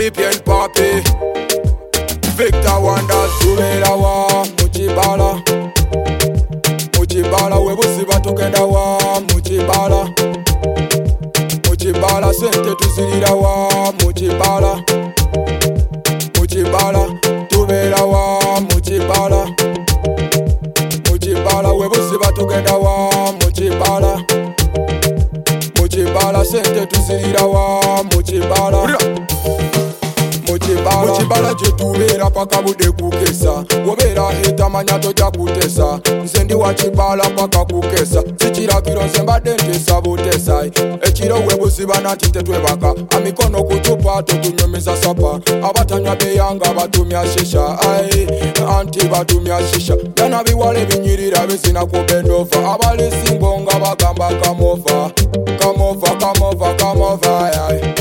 Pipian Papi Victor Wonders tubera wa muchibala muchibala webusiba tugenda wa muchibala muchibala sente tuzirira wa muchibala muchibala tubera wa muchibala muchibala webusiba tugenda wa muchibala muchibala sente tuzirira wa muchibala muchibala jetubera paka bude kukesa wobera etamanya toja kutesa nze ndi wachibala paka kukesa sikiragiro nze mbadde ntesa butesa ekiro webuziba nati tetwebaka amikono kutupa totunyumiza sapa abatanywa beyanga batumya shisha anti batumya shisha byana biwale binyirira bizina kubendova abalesingo nga bagamba kamova kamova kamova kamova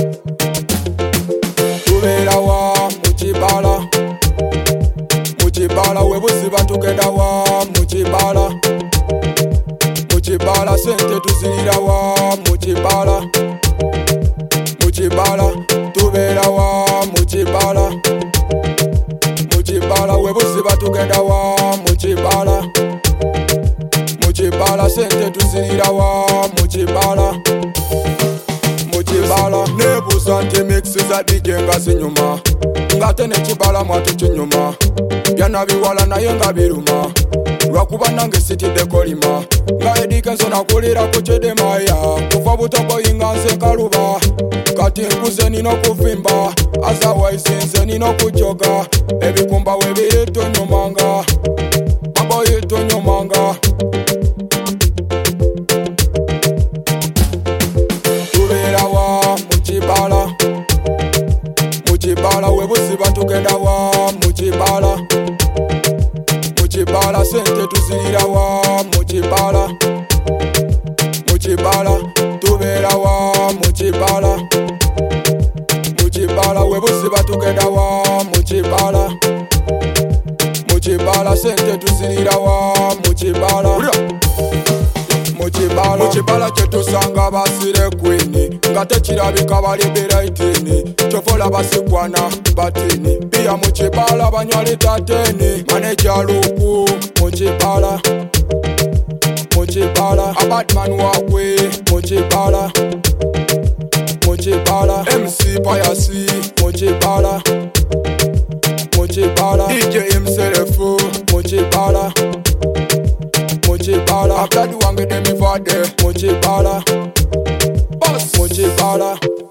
tubera wa muchibala muchibala webusiba tugenda wa muchibala muchibala sente tuzirira wa muchibala muchibala tubera wa muchibala muchibala webusiba tugenda wa muchibala muchibala sente tuzirira wa muchibala muchibala nebusa nti mixi za DJ nga zinyuma ngate nekibala mwatu kinyuma byana biwala naye nga biruma lwakuba nange sitidde kolima nga edikenso nakulira ku kidemaya kuva butokoyinga nse kaluba kati nkuze nina okuvimba azawaisi nze nina okujoga ebikumba webiyitonyumanga baboyitonyumanga muchibala muchibala webusiba tugenda wa muchibala muchibala sente tuzirira wa muchibala muchibala tubera wa muchibala muchibala webusiba tugenda wa muchibala muchibala sente tuzirira wa muchibala muchibala kyetusanga basire kwini nga tekirabika bali beraitini kyofola basikwana batini biya muchibala banywali tateni maneja luku muchibala muchibala abatman wakwe muchibala muchibala MC Payasi muchibala muchibala DJ himself muchibala muchibala abdadi wange demivade muchibala boss muchibala